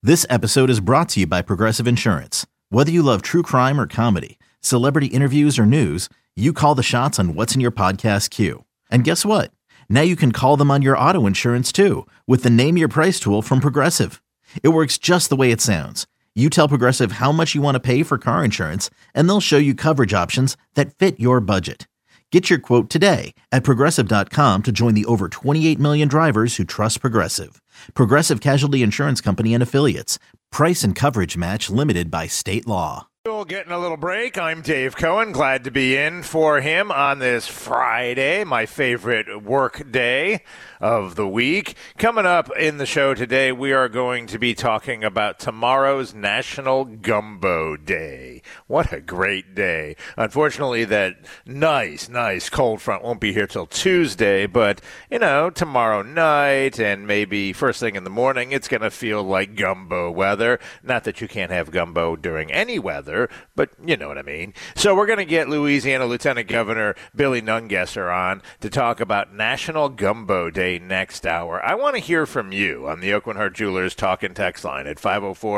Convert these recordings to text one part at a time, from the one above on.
This episode is brought to you by Progressive Insurance. Whether you love true crime or comedy, celebrity interviews or news, you call the shots on what's in your podcast queue. And guess what? Now you can call them on your auto insurance too with the Name Your Price tool from Progressive. It works just the way it sounds. You tell Progressive how much you want to pay for car insurance, and they'll show you coverage options that fit your budget. Get your quote today at Progressive.com to join the over 28 million drivers who trust Progressive. Progressive Casualty Insurance Company and Affiliates. Price and coverage match limited by state law. Getting a little break. I'm Dave Cohen. Glad to be in for him on this Friday, my favorite work day of the week. Coming up in the show today, we are going to be talking about tomorrow's National Gumbo Day. What a great day. Unfortunately, that nice cold front won't be here till Tuesday, but, tomorrow night and maybe first thing in the morning, it's going to feel like gumbo weather. Not that you can't have gumbo during any weather, but you know what I mean. So we're going to get Louisiana Lieutenant Governor Billy Nungesser on to talk about National Gumbo Day next hour. I want to hear from you on the Oakland Heart Jewelers talk and text line at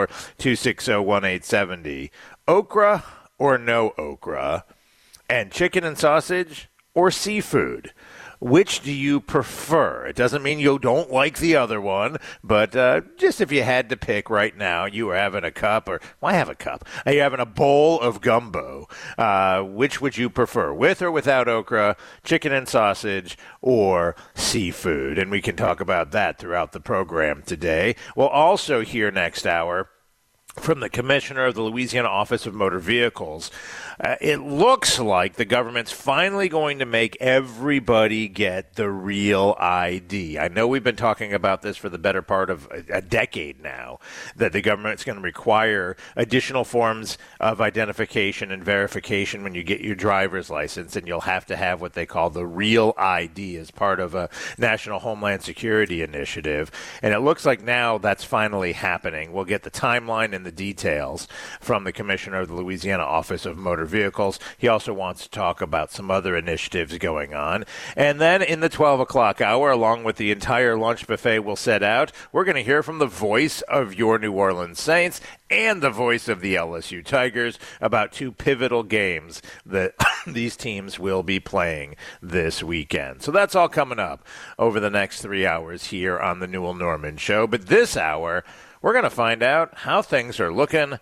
504-260-1870. Okra or no okra? And chicken and sausage or seafood? Which do you prefer? It doesn't mean you don't like the other one, but just if you had to pick right now, you were having a cup, or why have a cup? You're having a bowl of gumbo. Which would you prefer, with or without okra, chicken and sausage, or seafood? And we can talk about that throughout the program today. We'll also hear next hour from the commissioner of the Louisiana Office of Motor Vehicles. It looks like the government's finally going to make everybody get the real ID. I know we've been talking about this for the better part of a decade now, that the government's going to require additional forms of identification and verification when you get your driver's license, and you'll have to have what they call the real ID as part of a National Homeland Security initiative. And it looks like now that's finally happening. We'll get the timeline and the details from the commissioner of the Louisiana Office of Motor Vehicles. He also wants to talk about some other initiatives going on. And then in the 12 o'clock hour, along with the entire lunch buffet we'll set out, we're going to hear from the voice of your New Orleans Saints and the voice of the LSU Tigers about two pivotal games that these teams will be playing this weekend. So that's all coming up over the next 3 hours here on the Newell Norman Show. But this hour, we're going to find out how things are looking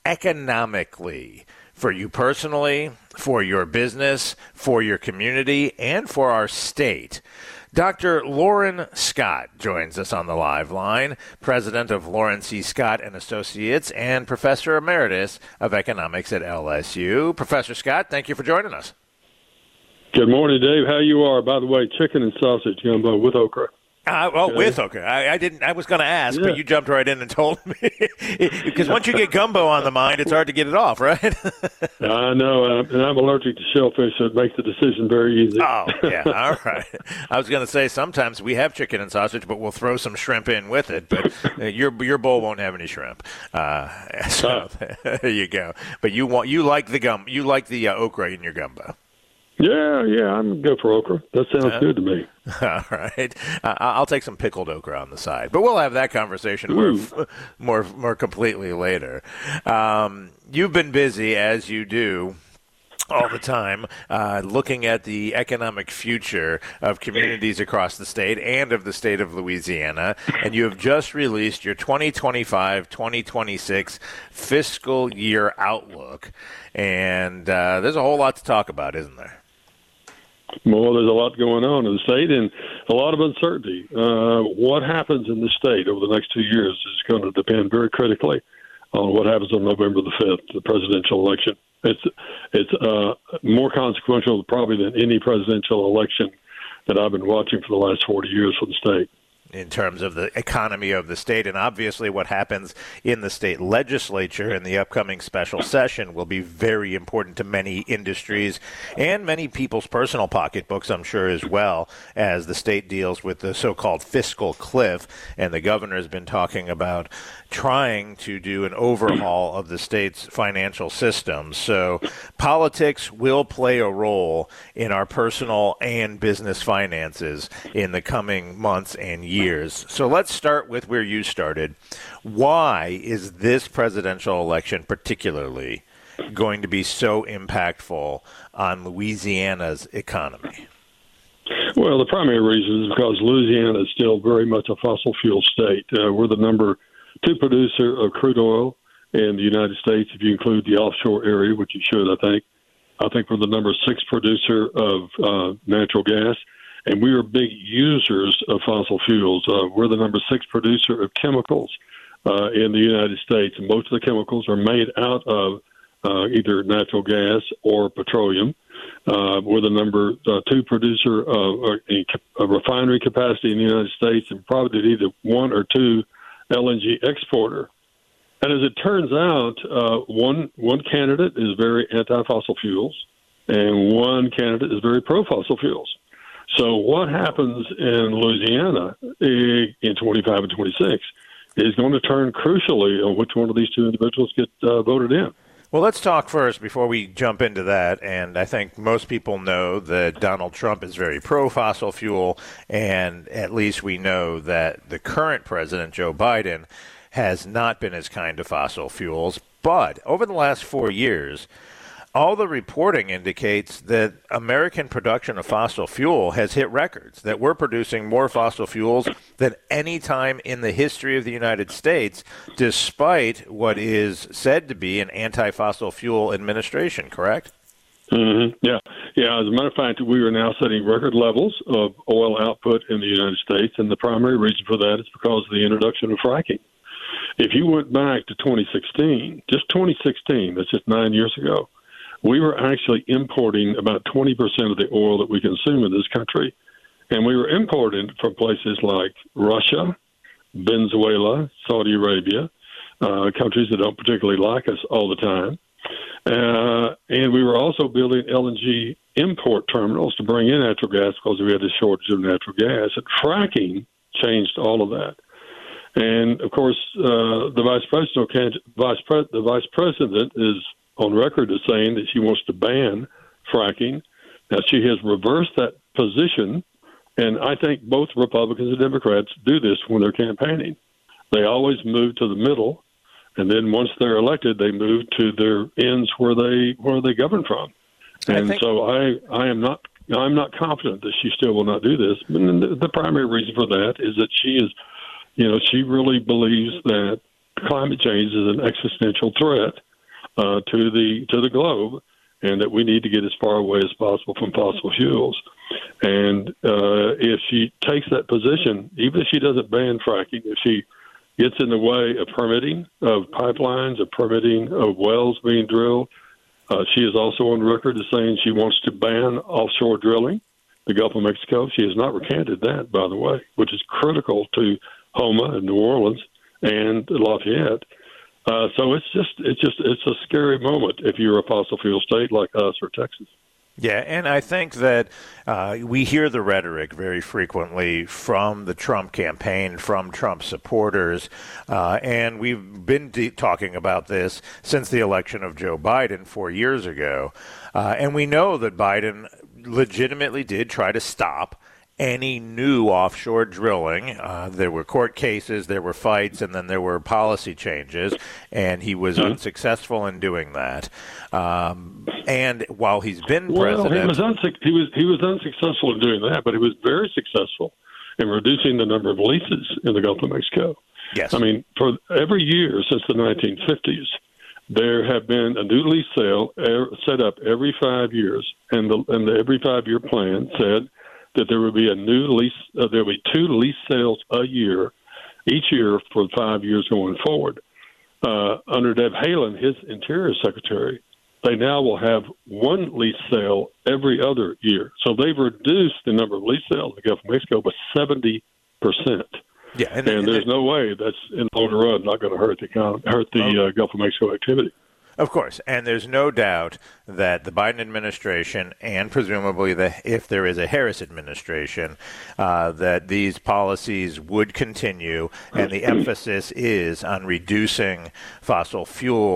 economically for you personally, for your business, for your community, and for our state. Dr. Loren Scott joins us on the live line, president of Loren C. Scott and Associates and professor emeritus of economics at LSU. Professor Scott, thank you for joining us. Good morning, Dave. How you are? By the way, chicken and sausage gumbo with okra. With okra. I was going to ask, but you jumped right in and told me. Because once you get gumbo on the mind, it's hard to get it off, right? I know, and I'm allergic to shellfish, so it makes the decision very easy. Oh, yeah, all right. I was going to say sometimes we have chicken and sausage, but we'll throw some shrimp in with it. But your bowl won't have any shrimp. So there you go. But you like the okra in your gumbo. Yeah, I'm good for okra. That sounds good to me. All right. I'll take some pickled okra on the side, but we'll have that conversation more completely later. You've been busy, as you do all the time, looking at the economic future of communities across the state and of the state of Louisiana, and you have just released your 2025-2026 fiscal year outlook, and there's a whole lot to talk about, isn't there? Well, there's a lot going on in the state and a lot of uncertainty. What happens in the state over the next 2 years is going to depend very critically on what happens on November the 5th, the presidential election. It's more consequential probably than any presidential election that I've been watching for the last 40 years for the state. In terms of the economy of the state, and obviously what happens in the state legislature in the upcoming special session will be very important to many industries and many people's personal pocketbooks, I'm sure, as well, as the state deals with the so-called fiscal cliff. And the governor has been talking about trying to do an overhaul of the state's financial system. So politics will play a role in our personal and business finances in the coming months and years. years. So let's start with where you started. Why is this presidential election particularly going to be so impactful on Louisiana's economy? Well, the primary reason is because Louisiana is still very much a fossil fuel state. We're the number 2 producer of crude oil in the United States, if you include the offshore area, which you should, I think. I think we're the number 6 producer of natural gas, and we are big users of fossil fuels. We're the number 6 producer of chemicals in the United States, and most of the chemicals are made out of either natural gas or petroleum. We're the number 2 producer of refinery capacity in the United States, and probably either 1 or 2 LNG exporter. And as it turns out, one candidate is very anti-fossil fuels, and one candidate is very pro-fossil fuels. So what happens in Louisiana in 25 and 26 is going to turn crucially on which one of these 2 individuals get voted in. Well, let's talk first before we jump into that. And I think most people know that Donald Trump is very pro-fossil fuel, and at least we know that the current president, Joe Biden, has not been as kind to fossil fuels. But over the last 4 years, all the reporting indicates that American production of fossil fuel has hit records, that we're producing more fossil fuels than any time in the history of the United States, despite what is said to be an anti-fossil fuel administration, correct? Mm-hmm. Yeah. As a matter of fact, we are now setting record levels of oil output in the United States, and the primary reason for that is because of the introduction of fracking. If you went back to 2016, just 2016, that's just 9 years ago, we were actually importing about 20% of the oil that we consume in this country. And we were importing from places like Russia, Venezuela, Saudi Arabia, countries that don't particularly like us all the time. And we were also building LNG import terminals to bring in natural gas because we had a shortage of natural gas. And fracking changed all of that. And, of course, the vice president is on record as saying that she wants to ban fracking. Now, she has reversed that position, and I think both Republicans and Democrats do this when they're campaigning. They always move to the middle, and then once they're elected, they move to their ends where they govern from. And so I'm not confident that she still will not do this. And the primary reason for that is that she is, she really believes that climate change is an existential threat to the globe, and that we need to get as far away as possible from fossil fuels. And if she takes that position, even if she doesn't ban fracking, if she gets in the way of permitting of pipelines, of permitting of wells being drilled, she is also on record as saying she wants to ban offshore drilling, the Gulf of Mexico. She has not recanted that, by the way, which is critical to Houma and New Orleans and Lafayette. So it's a scary moment if you're a fossil fuel state like us or Texas. Yeah, and I think that we hear the rhetoric very frequently from the Trump campaign, from Trump supporters, and we've been talking about this since the election of Joe Biden 4 years ago. And we know that Biden legitimately did try to stop any new offshore drilling. There were court cases, there were fights, and then there were policy changes, and he was unsuccessful in doing that. And while he's been president, he was unsuccessful in doing that, but he was very successful in reducing the number of leases in the Gulf of Mexico. Yes, I mean, for every year since the 1950s, there have been a new lease sale set up every 5 years, and the every 5-year plan said that there would be a new lease. There would be 2 lease sales a year, each year for 5 years going forward. Under Deb Haaland, his Interior Secretary, they now will have 1 lease sale every other year. So they've reduced the number of lease sales in the Gulf of Mexico by 70%. Yeah, and there's no way that's in the long run not going to hurt the Gulf of Mexico activity. Of course, and there's no doubt that the Biden administration, and presumably if there is a Harris administration, that these policies would continue, and the emphasis is on reducing fossil fuel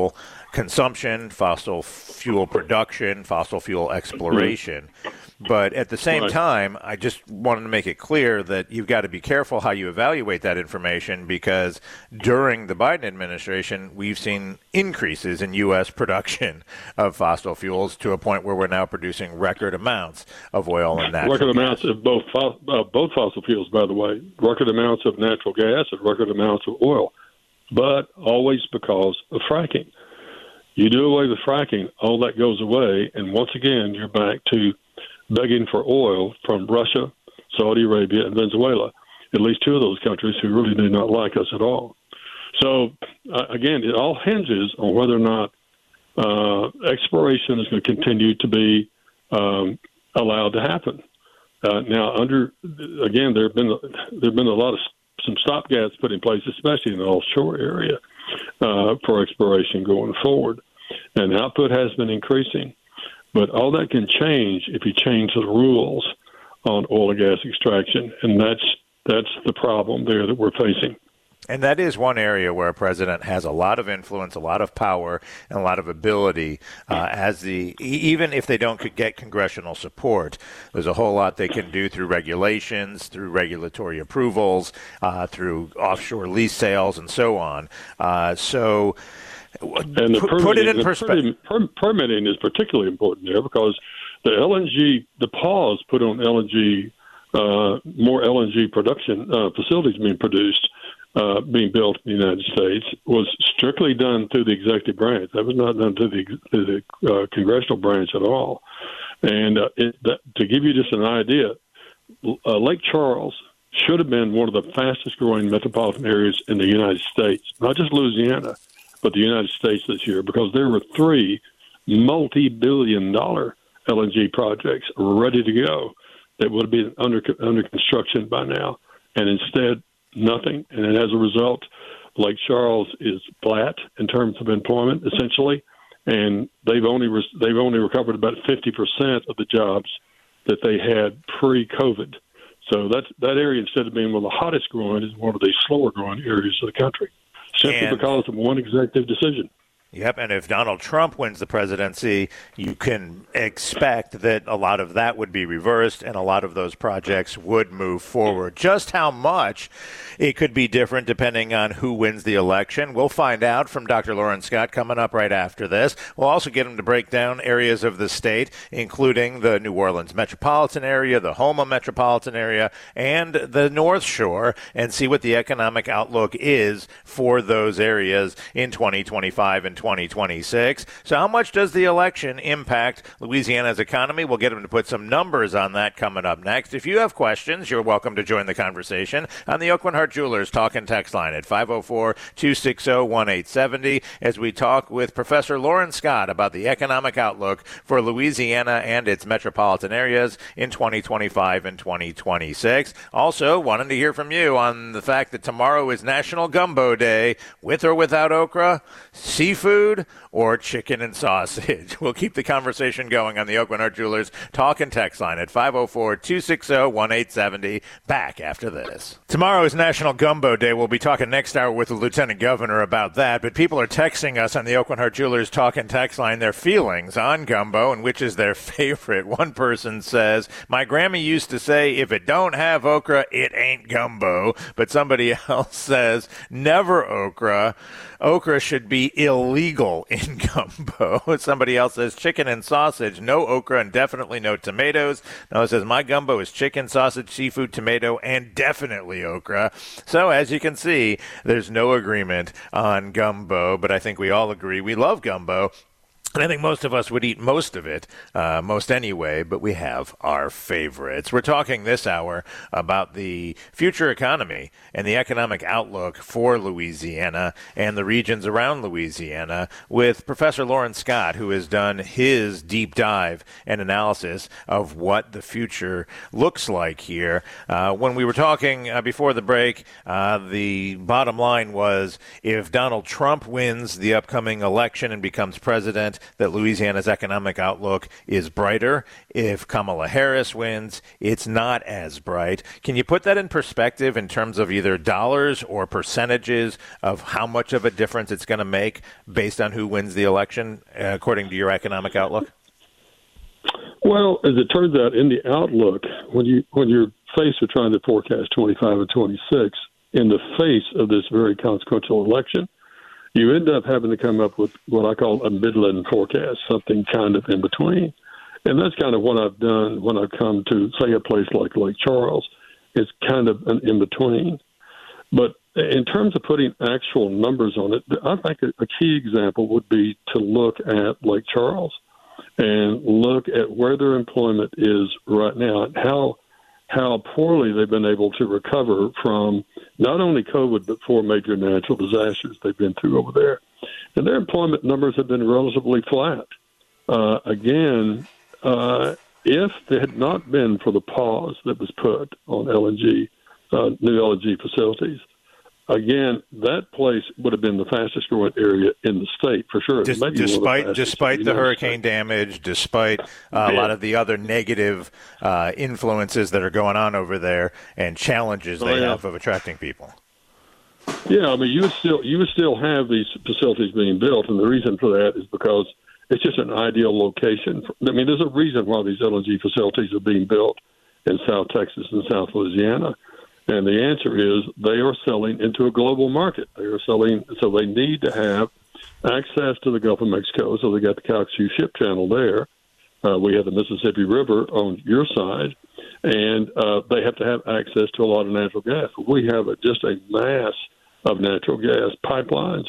consumption, fossil fuel production, fossil fuel exploration. But at the same time, I just wanted to make it clear that you've got to be careful how you evaluate that information, because during the Biden administration, we've seen increases in U.S. production of fossil fuels to a point where we're now producing record amounts of oil and natural record gas. amounts of both fossil fuels, by the way, record amounts of natural gas and record amounts of oil, but always because of fracking. You do away with fracking, all that goes away, and once again, you're back to begging for oil from Russia, Saudi Arabia, and Venezuela, at least two of those countries who really do not like us at all. So, again, it all hinges on whether or not exploration is going to continue to be allowed to happen. Now, there have been a lot of some stopgaps put in place, especially in the offshore area, for exploration going forward, and output has been increasing. But all that can change if you change the rules on oil and gas extraction, and that's the problem there that we're facing. And that is one area where a president has a lot of influence, a lot of power, and a lot of ability. Even if they don't get congressional support, there's a whole lot they can do through regulations, through regulatory approvals, through offshore lease sales, and so on. And put it in perspective. Permitting is particularly important there, because the pause put on LNG, more LNG production facilities being built in the United States, was strictly done through the executive branch. That was not done through the congressional branch at all. And to give you just an idea, Lake Charles should have been one of the fastest growing metropolitan areas in the United States, not just Louisiana, but the United States this year, because there were 3 multi-billion-dollar LNG projects ready to go that would have been under construction by now, and instead nothing. And as a result, Lake Charles is flat in terms of employment, essentially, and they've only recovered about 50% of the jobs that they had pre-COVID. So that area, instead of being one of the hottest growing, is one of the slower growing areas of the country, simply because of one executive decision. Yep, and if Donald Trump wins the presidency, you can expect that a lot of that would be reversed and a lot of those projects would move forward. Just how much it could be different depending on who wins the election, we'll find out from Dr. Loren Scott coming up right after this. We'll also get him to break down areas of the state, including the New Orleans metropolitan area, the Houma metropolitan area, and the North Shore, and see what the economic outlook is for those areas in 2025 and 2026. So how much does the election impact Louisiana's economy? We'll get him to put some numbers on that coming up next. If you have questions, you're welcome to join the conversation on the Aucoin Hart Jewelers Talk and Text line at 504-260-1870 as we talk with Professor Loren Scott about the economic outlook for Louisiana and its metropolitan areas in 2025 and 2026. Also, wanting to hear from you on the fact that tomorrow is National Gumbo Day, with or without okra, seafood, or chicken and sausage. We'll keep the conversation going on the Aucoin Hart Jewelers Talk and Text line at 504-260-1870. Back after this. Tomorrow is National Gumbo Day. We'll be talking next hour with the Lieutenant Governor about that, but people are texting us on the Aucoin Hart Jewelers Talk and Text line their feelings on gumbo and which is their favorite. One person says, my Grammy used to say, if it don't have okra, it ain't gumbo. But somebody else says, never okra. Okra should be illegal in gumbo. Somebody else says chicken and sausage, no okra and definitely no tomatoes. No, it says my gumbo is chicken, sausage, seafood, tomato, and definitely okra. So as you can see, there's no agreement on gumbo, but I think we all agree we love gumbo. And I think most of us would eat most of it, most anyway, but we have our favorites. We're talking this hour about the future economy and the economic outlook for Louisiana and the regions around Louisiana with Professor Loren Scott, who has done his deep dive and analysis of what the future looks like here. When we were talking before the break, the bottom line was if Donald Trump wins the upcoming election and becomes president, that Louisiana's economic outlook is brighter. If Kamala Harris wins, it's not as bright. Can you put that in perspective in terms of either dollars or percentages of how much of a difference it's going to make based on who wins the election, according to your economic outlook? Well, as it turns out, in the outlook, when you're faced with trying to forecast 25 and 26, in the face of this very consequential election, you end up having to come up with what I call a Midland forecast, something kind of in between. And that's kind of what I've done when I've come to, say, a place like Lake Charles. It's kind of an in between. But in terms of putting actual numbers on it, I think a key example would be to look at Lake Charles and look at where their employment is right now and how poorly they've been able to recover from not only COVID, but 4 major natural disasters they've been through over there. And their employment numbers have been relatively flat. If it had not been for the pause that was put on LNG, new LNG facilities, again, that place would have been the fastest growing area in the state for sure. Despite the hurricane damage, despite a lot of the other negative influences that are going on over there and challenges they have of attracting people. Yeah, I mean, you would still have these facilities being built, and the reason for that is because it's just an ideal location. There's a reason why these LNG facilities are being built in South Texas and South Louisiana. And the answer is they are selling into a global market. They are selling, so they need to have access to the Gulf of Mexico. So they got the Calcasieu Ship Channel there. We have the Mississippi River on your side, and they have to have access to a lot of natural gas. We have just a mass of natural gas pipelines.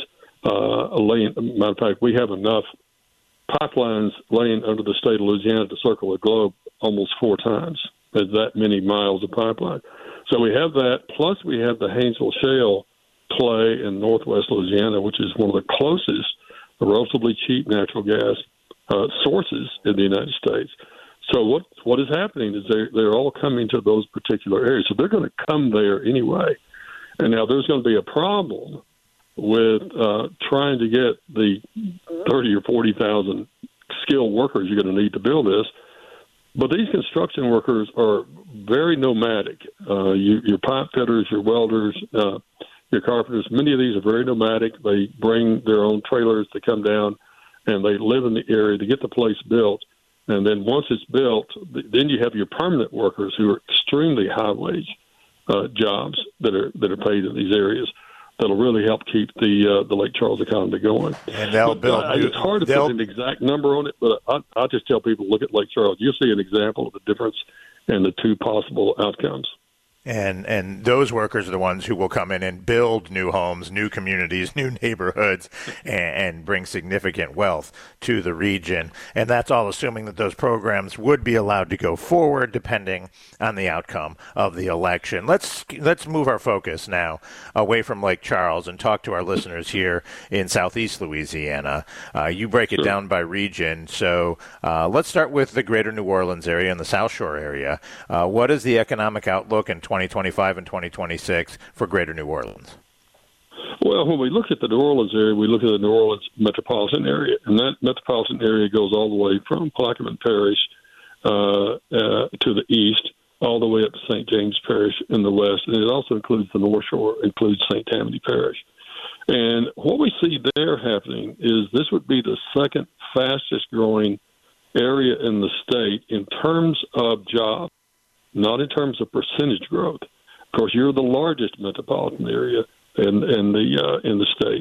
Matter of fact, we have enough pipelines laying under the state of Louisiana to circle the globe almost 4 times. There's that many miles of pipeline. So we have that, plus we have the Haynesville Shale play in northwest Louisiana, which is one of the closest, relatively cheap natural gas sources in the United States. So what is happening is they're all coming to those particular areas. So they're going to come there anyway. And now there's going to be a problem with trying to get the 30 or 40,000 skilled workers you're going to need to build this. But these construction workers are very nomadic. Your pipe fitters, your welders, your carpenters, many of these are very nomadic. They bring their own trailers to come down, and they live in the area to get the place built. And then once it's built, then you have your permanent workers who are extremely high-wage jobs that are paid in these areas. That'll really help keep the Lake Charles economy going. And they'll build. It's hard to put an exact number on it, but I just tell people, look at Lake Charles. You'll see an example of the difference in the 2 possible outcomes. And those workers are the ones who will come in and build new homes, new communities, new neighborhoods, and bring significant wealth to the region. And that's all assuming that those programs would be allowed to go forward, depending on the outcome of the election. Let's move our focus now away from Lake Charles and talk to our listeners here in southeast Louisiana. You break it down by region. So let's start with the greater New Orleans area and the South Shore area. What is the economic outlook in 2025 and 2026 for greater New Orleans? Well, when we look at the New Orleans area, we look at the New Orleans metropolitan area, and that metropolitan area goes all the way from Plaquemine Parish to the east, all the way up to St. James Parish in the west, and it also includes the North Shore, includes St. Tammany Parish. And what we see there happening is this would be the second fastest growing area in the state in terms of jobs, not in terms of percentage growth. Of course, you're the largest metropolitan area in the state,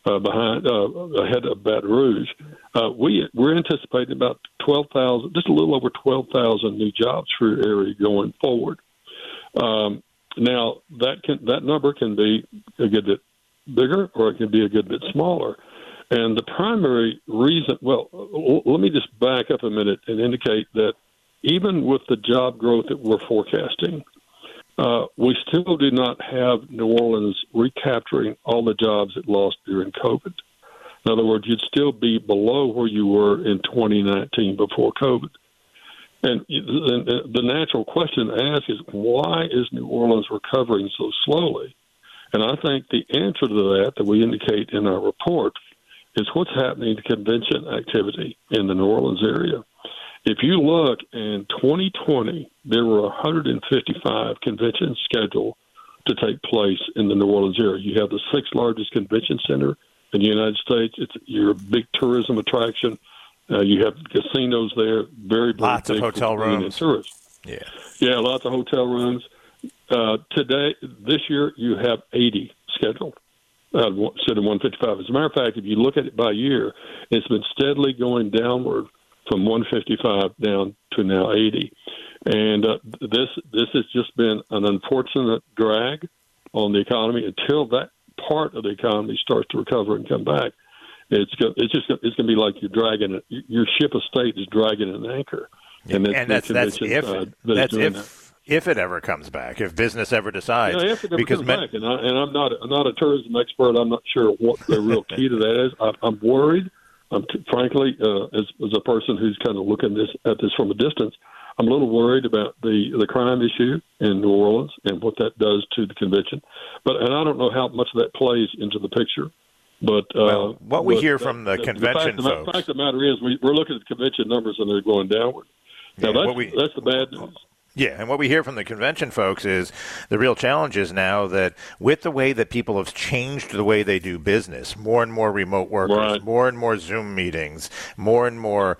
ahead of Baton Rouge. We're anticipating about 12,000, just a little over 12,000 new jobs for your area going forward. Now that number can be a good bit bigger, or it can be a good bit smaller. And the primary reason, well, let me just back up a minute and indicate that even with the job growth that we're forecasting, we still do not have New Orleans recapturing all the jobs it lost during COVID. In other words, you'd still be below where you were in 2019 before COVID. And the natural question to ask is, why is New Orleans recovering so slowly? And I think the answer to that we indicate in our report is what's happening to convention activity in the New Orleans area. If you look in 2020, there were 155 conventions scheduled to take place in the New Orleans area. You have the sixth largest convention center in the United States. You're a big tourism attraction. You have casinos there, very lots of hotel rooms and tourists. Yeah, lots of hotel rooms. This year, you have 80 scheduled instead of 155. As a matter of fact, if you look at it by year, it's been steadily going downward from 155 down to now 80. And this has just been an unfortunate drag on the economy until that part of the economy starts to recover and come back. It's going to be like you're dragging it. Your ship of state is dragging an anchor, and that's if it ever comes back, if business ever decides. If it ever comes back, and I'm not a tourism expert. I'm not sure what the real key to that is. I'm worried. Frankly, as a person who's kind of looking at this from a distance, I'm a little worried about the crime issue in New Orleans and what that does to the convention. And I don't know how much of that plays into the picture. But what we hear from the convention folks. The fact of the matter is we're looking at the convention numbers and they're going downward. Now, that's the bad news. Yeah, and what we hear from the convention folks is the real challenge is now that with the way that people have changed the way they do business, more and more remote workers, right. more and more Zoom meetings, more and more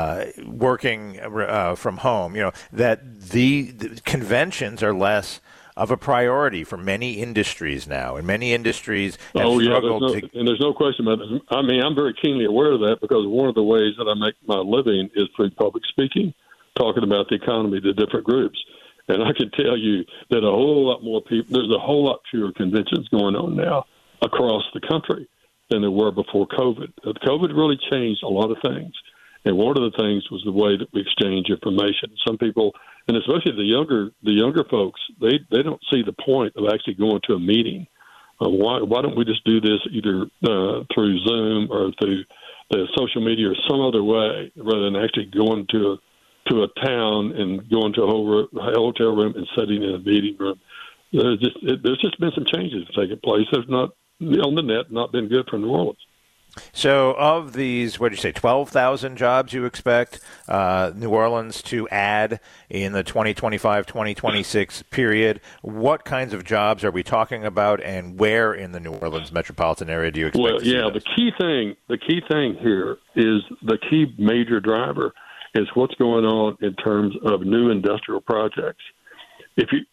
working from home, that the conventions are less of a priority for many industries now, and many industries have struggled and there's no question about it. I mean, I'm very keenly aware of that because one of the ways that I make my living is through public speaking, talking about the economy to different groups. And I can tell you that a whole lot more people, there's a whole lot fewer conventions going on now across the country than there were before COVID. COVID really changed a lot of things. And one of the things was the way that we exchange information. Some people, and especially the younger folks, they don't see the point of actually going to a meeting. Why don't we just do this either through Zoom or through the social media or some other way rather than actually going to a town and going to a hotel room and sitting in a meeting room? There's just been some changes taking place. There's not on the net not been good for New Orleans. So of these, what did you say, 12,000 jobs you expect New Orleans to add in the 2025-2026 period, what kinds of jobs are we talking about, and where in the New Orleans metropolitan area do you expect to see those? The key thing here is the key major driver is what's going on in terms of new industrial projects. If you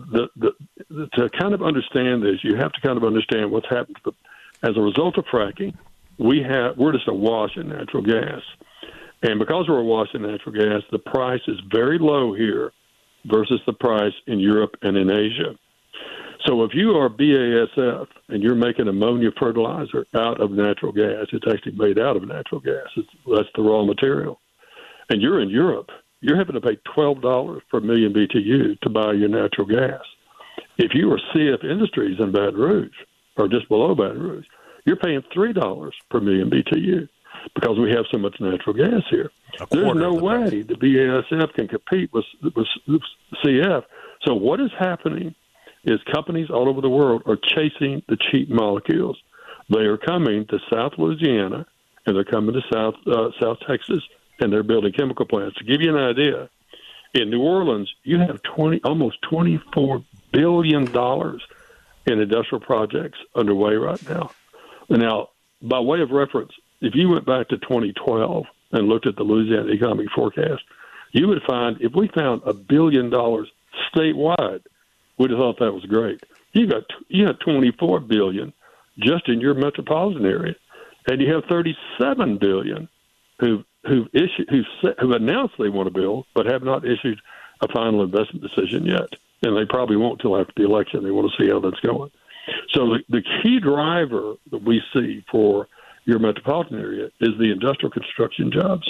to kind of understand this, you have to kind of understand what's happened as a result of fracking. We're just awash in natural gas, and because we're awash in natural gas, the price is very low here versus the price in Europe and in Asia. So if you are BASF and you're making ammonia fertilizer out of natural gas, it's actually made out of natural gas. That's the raw material. And you're in Europe, you're having to pay $12 per million BTU to buy your natural gas. If you are CF Industries in Baton Rouge, or just below Baton Rouge, you're paying $3 per million BTU because we have so much natural gas here. There's no way the BASF can compete with CF. So what is happening is companies all over the world are chasing the cheap molecules. They are coming to South Louisiana, and they're coming to South Texas, and they're building chemical plants. To give you an idea, in New Orleans, you have almost $24 billion in industrial projects underway right now. Now, by way of reference, if you went back to 2012 and looked at the Louisiana Economic Forecast, you would find if we found $1 billion statewide, we'd have thought that was great. You had $24 billion just in your metropolitan area, and you have $37 billion who've announced they want to build but have not issued a final investment decision yet, and they probably won't till after the election. They want to see how that's going. So the key driver that we see for your metropolitan area is the industrial construction jobs.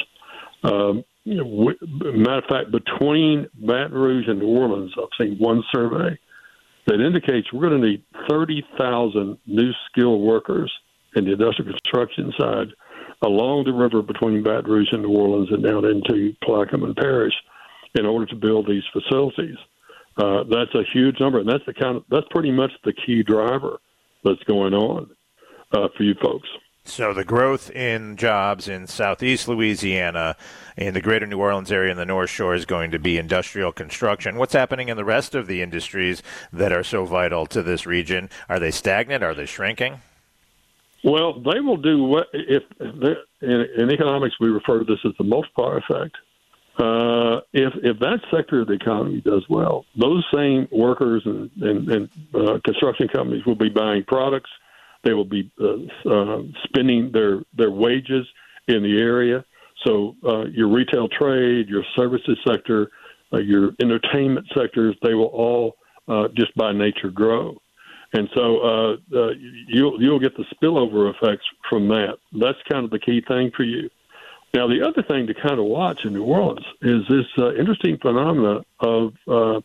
Matter of fact, between Baton Rouge and New Orleans, I've seen one survey that indicates we're going to need 30,000 new skilled workers in the industrial construction side along the river between Baton Rouge and New Orleans and down into Plaquemine Parish in order to build these facilities. That's a huge number, and that's pretty much the key driver that's going on for you folks. So the growth in jobs in southeast Louisiana, in the greater New Orleans area and the North Shore is going to be industrial construction. What's happening in the rest of the industries that are so vital to this region? Are they stagnant? Are they shrinking? Well, they will do what in economics we refer to this as the multiplier effect. If that sector of the economy does well, those same workers and construction companies will be buying products. They will be spending their wages in the area. So your retail trade, your services sector, your entertainment sectors, they will all just by nature grow. And so you'll get the spillover effects from that. That's kind of the key thing for you. Now, the other thing to kind of watch in New Orleans is this interesting phenomena of one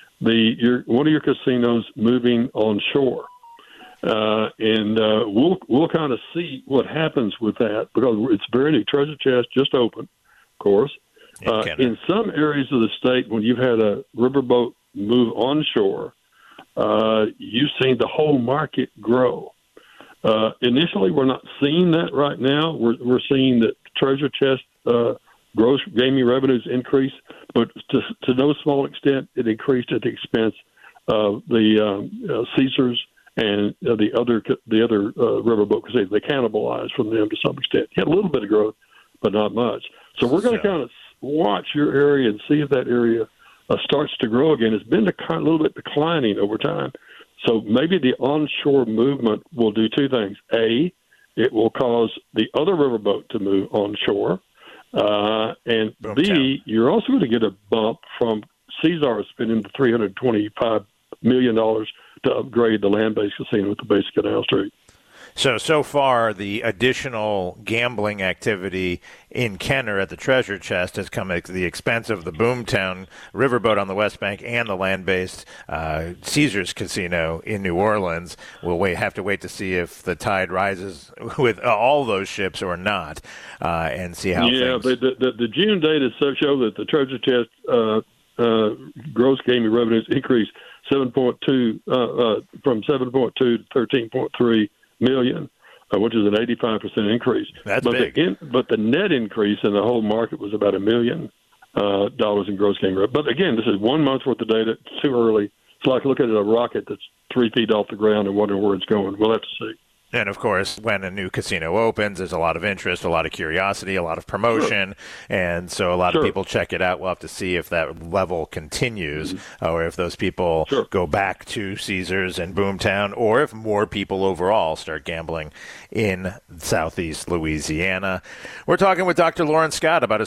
of your casinos moving onshore. And we'll kind of see what happens with that because it's very new. Treasure Chest just opened, of course. In some areas of the state, when you've had a riverboat move onshore, you've seen the whole market grow. Initially, we're not seeing that right now. We're seeing that Treasure Chest gross gaming revenues increase, but to no small extent, it increased at the expense of the Caesars and the other riverboat casinos. They cannibalized from them to some extent. Had a little bit of growth, but not much. So we're going to kind of watch your area and see if that area starts to grow again. It's been a little bit declining over time. So maybe the onshore movement will do two things. A, it will cause the other riverboat to move onshore. And B, you're also going to get a bump from Caesars spending the $325 million to upgrade the land-based casino at the base of Canal Street. So far, the additional gambling activity in Kenner at the Treasure Chest has come at the expense of the Boomtown Riverboat on the West Bank and the land-based Caesars Casino in New Orleans. We'll have to wait to see if the tide rises with all those ships or not, and see how. Yeah, but the June data show that the Treasure Chest gross gaming revenues increased 7.2 from 7.2 to 13.3 million, which is an 85% increase. That's big. But the net increase in the whole market was about $1 million in gross gaming revenue. But again, this is 1 month's worth of data. It's too early. It's like looking at a rocket that's 3 feet off the ground and wondering where it's going. We'll have to see. And, of course, when a new casino opens, there's a lot of interest, a lot of curiosity, a lot of promotion, and so a lot of people check it out. We'll have to see if that level continues or if those people go back to Caesars and Boomtown or if more people overall start gambling in southeast Louisiana. We're talking with Dr. Lawrence Scott about his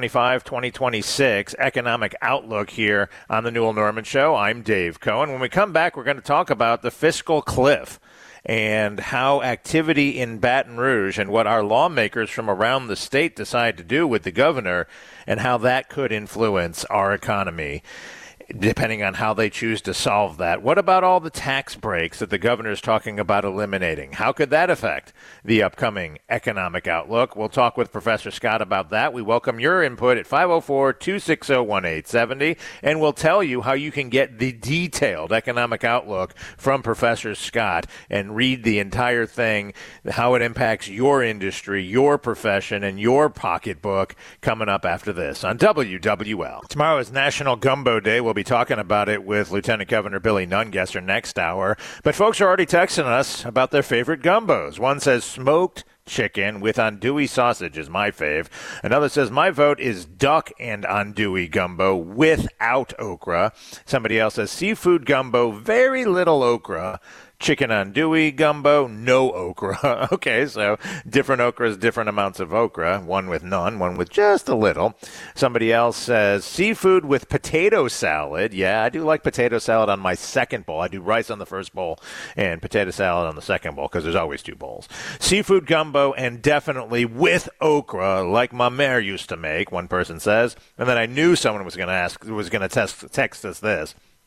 2025-2026 economic outlook here on the Newell Norman Show. I'm Dave Cohen. When we come back, we're going to talk about the fiscal cliff and how activity in Baton Rouge and what our lawmakers from around the state decide to do with the governor and how that could influence our economy, depending on how they choose to solve that. What about all the tax breaks that the governor is talking about eliminating? How could that affect the upcoming economic outlook? We'll talk with Professor Scott about that. We welcome your input at 504-260-1870, and we'll tell you how you can get the detailed economic outlook from Professor Scott and read the entire thing, how it impacts your industry, your profession, and your pocketbook coming up after this on WWL. Tomorrow is National Gumbo Day. We'll be talking about it with Lieutenant Governor Billy Nungesser next hour. But folks are already texting us about their favorite gumbos. One says smoked chicken with andouille sausage is my fave. Another says my vote is duck and andouille gumbo without okra. Somebody else says seafood gumbo, very little okra. Chicken andouille gumbo, no okra. Okay, so different okras, different amounts of okra. One with none, one with just a little. Somebody else says seafood with potato salad. Yeah, I do like potato salad on my second bowl. I do rice on the first bowl and potato salad on the second bowl because there's always two bowls. Seafood gumbo and definitely with okra like my mère used to make, one person says. And then I knew someone was going to text us this.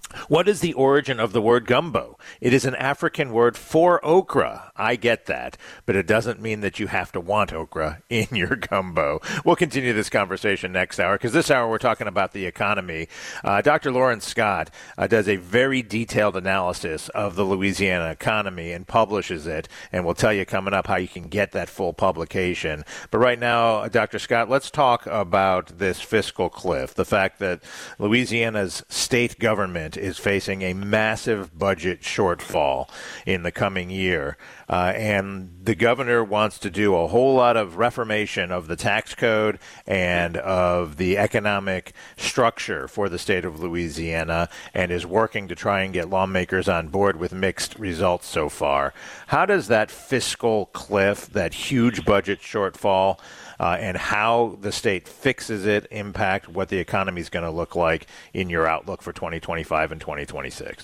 What is the origin of the word gumbo? It is an African word for okra. I get that, but it doesn't mean that you have to want okra in your gumbo. We'll continue this conversation next hour, because this hour we're talking about the economy. Dr. Loren Scott does a very detailed analysis of the Louisiana economy and publishes it, and we'll tell you coming up how you can get that full publication. But right now, Dr. Scott, let's talk about this fiscal cliff, the fact that Louisiana's state government is facing a massive budget shortfall in the coming year. And the governor wants to do a whole lot of reformation of the tax code and of the economic structure for the state of Louisiana, and is working to try and get lawmakers on board with mixed results so far. How does that fiscal cliff, that huge budget shortfall, and how the state fixes it impact what the economy is going to look like in your outlook for 2025 and 2026?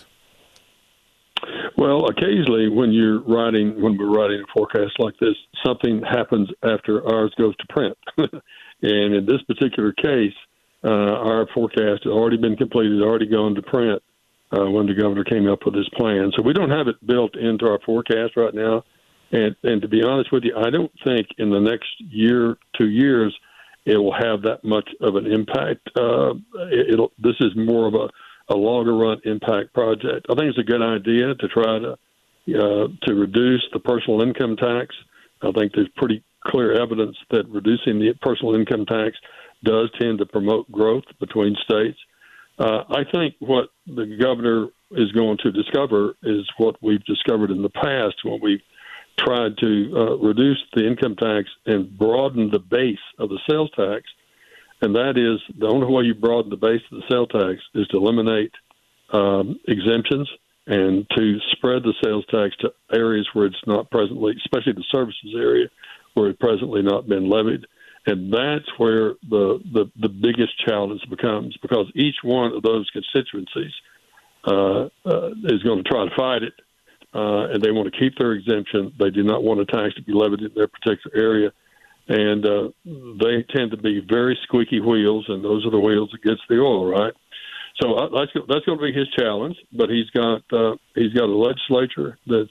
Well, occasionally when we're writing a forecast like this, something happens after ours goes to print. And in this particular case, our forecast had already been completed, already gone to print when the governor came up with his plan. So we don't have it built into our forecast right now. And to be honest with you, I don't think in the next year, 2 years, it will have that much of an impact. This is more of a longer run impact project. I think it's a good idea to try to reduce the personal income tax. I think there's pretty clear evidence that reducing the personal income tax does tend to promote growth between states. I think what the governor is going to discover is what we've discovered in the past when we've tried to reduce the income tax and broaden the base of the sales tax. And that is the only way you broaden the base of the sales tax is to eliminate exemptions and to spread the sales tax to areas where it's not presently, especially the services area, where it's presently not been levied. And that's where the biggest challenge becomes, because each one of those constituencies is going to try to fight it, and they want to keep their exemption. They do not want a tax to be levied in their particular area. And they tend to be very squeaky wheels, and those are the wheels that gets the oil, right? So that's going to be his challenge. But he's got a legislature that's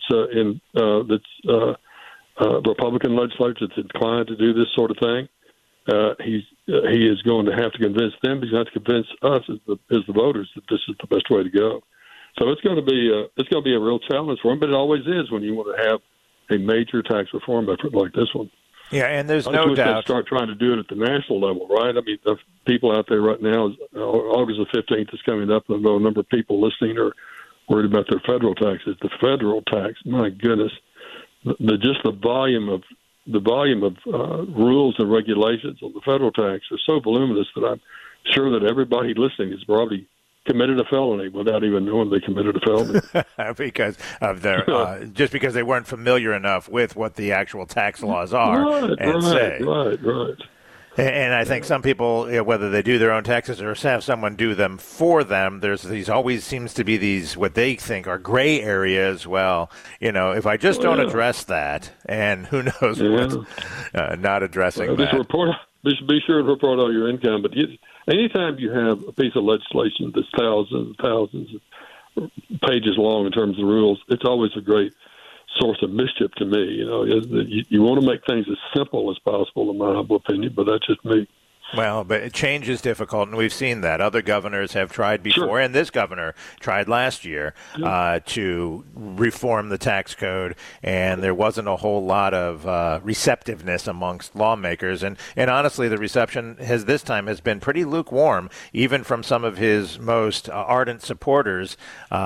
Republican legislature that's inclined to do this sort of thing. He is going to have to convince them. He's going to have to convince us as the voters that this is the best way to go. So it's going to be a real challenge for him. But it always is when you want to have a major tax reform effort like this one. Yeah, and there's no doubt. Start trying to do it at the national level, right? I mean, the people out there right now, August the 15th is coming up, and a number of people listening are worried about their federal taxes. The federal tax, my goodness, the volume of rules and regulations on the federal tax are so voluminous that I'm sure that everybody listening is probably committed a felony without even knowing they committed a felony. Because of their just because they weren't familiar enough with what the actual tax laws are say. Right. And I think some people, whether they do their own taxes or have someone do them for them, there's always seems to be these what they think are gray areas. Well, if I just don't address that, and who knows what, not addressing that. Be sure to report all your income. But anytime you have a piece of legislation that's thousands and thousands of pages long in terms of rules, it's always a great source of mischief to me. You want to make things as simple as possible, in my humble opinion, but that's just me. Well, but change is difficult, and we've seen that. Other governors have tried before, and this governor tried last year to reform the tax code, and there wasn't a whole lot of receptiveness amongst lawmakers. And honestly, the reception this time has been pretty lukewarm, even from some of his most ardent supporters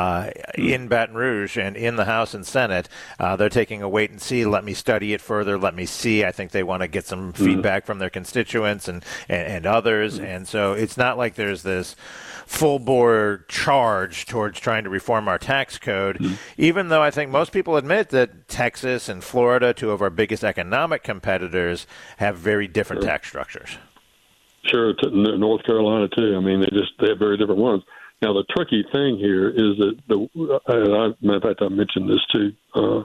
in Baton Rouge and in the House and Senate. They're taking a wait and see, let me study it further, let me see. I think they want to get some feedback from their constituents and others, and so it's not like there's this full-bore charge towards trying to reform our tax code, even though I think most people admit that Texas and Florida, two of our biggest economic competitors, have very different tax structures. Sure, North Carolina too. I mean, they have very different ones. Now, the tricky thing here is that matter of fact, I mentioned this too.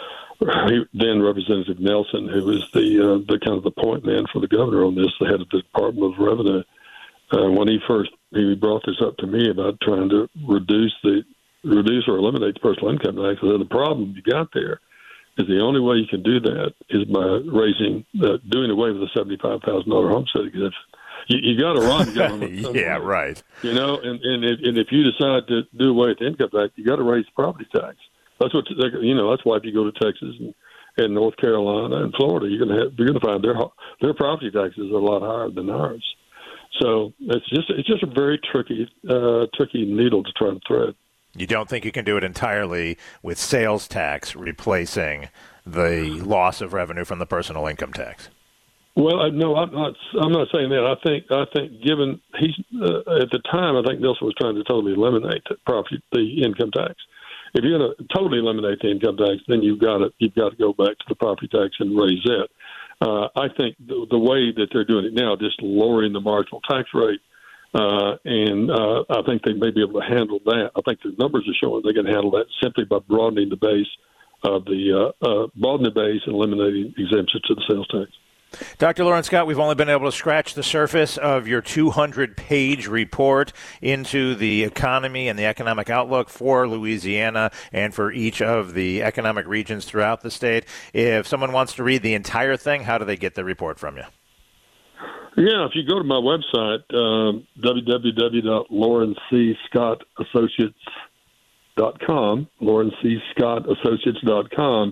Then Representative Nelson, who was the kind of the point man for the governor on this, the head of the Department of Revenue, when he first he brought this up to me about trying to reduce or eliminate the personal income tax. So the problem you got there is the only way you can do that is by doing away with the $75,000 homestead exemption. You got to run the government. Yeah, right. You know, and if you decide to do away with the income tax, you got to raise the property tax. That's what that's why if you go to Texas and North Carolina and Florida, you're going to find their property taxes are a lot higher than ours. So it's just a very tricky needle to try to thread. You don't think you can do it entirely with sales tax replacing the loss of revenue from the personal income tax? Well, no, I'm not saying that. I think given he's at the time, I think Nelson was trying to totally eliminate the income tax. If you're going to totally eliminate the income tax, then you've got to go back to the property tax and raise it. I think the way that they're doing it now, just lowering the marginal tax rate, and I think they may be able to handle that. I think the numbers are showing they can handle that simply by broadening the base and eliminating exemptions to the sales tax. Dr. Loren Scott, we've only been able to scratch the surface of your 200-page report into the economy and the economic outlook for Louisiana and for each of the economic regions throughout the state. If someone wants to read the entire thing, how do they get the report from you? Yeah, if you go to my website, www.lorencScottAssociates.com, lorencScottAssociates.com,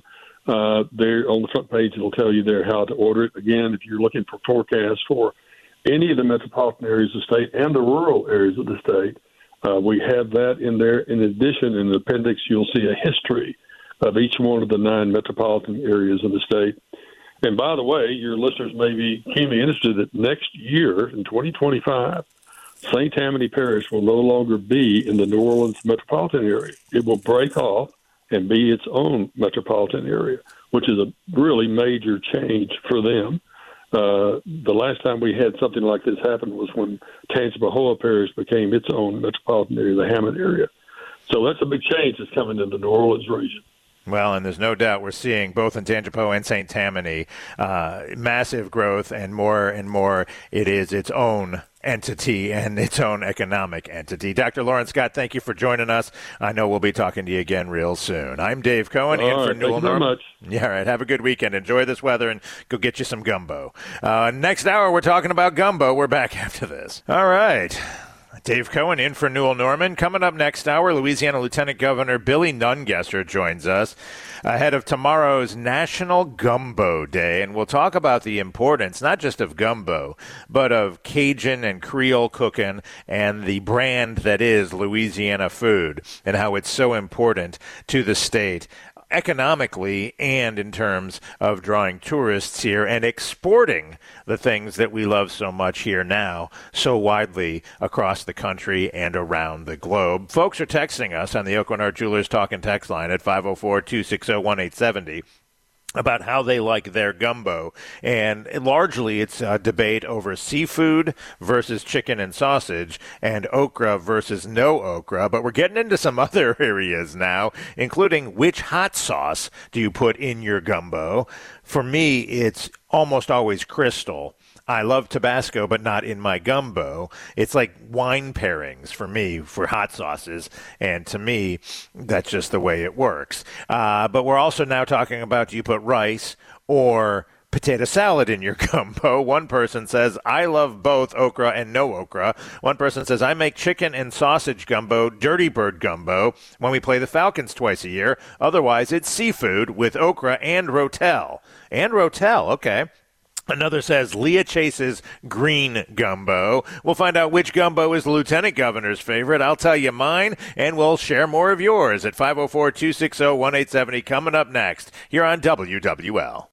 there on the front page, it'll tell you there how to order it. Again, if you're looking for forecasts for any of the metropolitan areas of the state and the rural areas of the state, we have that in there. In addition, in the appendix, you'll see a history of each one of the 9 metropolitan areas of the state. And by the way, your listeners may be keenly interested that next year, in 2025, St. Tammany Parish will no longer be in the New Orleans metropolitan area. It will break off and be its own metropolitan area, which is a really major change for them. The last time we had something like this happen was when Tangipahoa Parish became its own metropolitan area, the Hammond area. So that's a big change that's coming in the New Orleans region. Well, and there's no doubt we're seeing both in Tangipahoa and St. Tammany massive growth, and more it is its own entity and its own economic entity. Dr. Loren Scott, thank you for joining us. I know we'll be talking to you again real soon. I'm Dave Cohen, in for Newell Norman. Yeah, all right. Have a good weekend. Enjoy this weather and go get you some gumbo. Next hour, we're talking about gumbo. We're back after this. All right. Dave Cohen in for Newell Norman. Coming up next hour, Louisiana Lieutenant Governor Billy Nungesser joins us ahead of tomorrow's National Gumbo Day, and we'll talk about the importance not just of gumbo, but of Cajun and Creole cooking and the brand that is Louisiana food and how it's so important to the state economically and in terms of drawing tourists here and exporting the things that we love so much here now so widely across the country and around the globe. Folks are texting us on the Aucoin Hart Jewelers Talk and Text line at 504-260-1870. about how they like their gumbo. And largely it's a debate over seafood versus chicken and sausage and okra versus no okra. But we're getting into some other areas now, including which hot sauce do you put in your gumbo? For me, it's almost always Crystal. I love Tabasco, but not in my gumbo. It's like wine pairings for me for hot sauces, and to me, that's just the way it works. But we're also now talking about, do you put rice or potato salad in your gumbo? One person says, I love both okra and no okra. One person says, I make chicken and sausage gumbo, Dirty Bird gumbo, when we play the Falcons twice a year. Otherwise, it's seafood with okra and rotel. And rotel, okay. Another says Leah Chase's green gumbo. We'll find out which gumbo is the lieutenant governor's favorite. I'll tell you mine, and we'll share more of yours at 504-260-1870 coming up next here on WWL.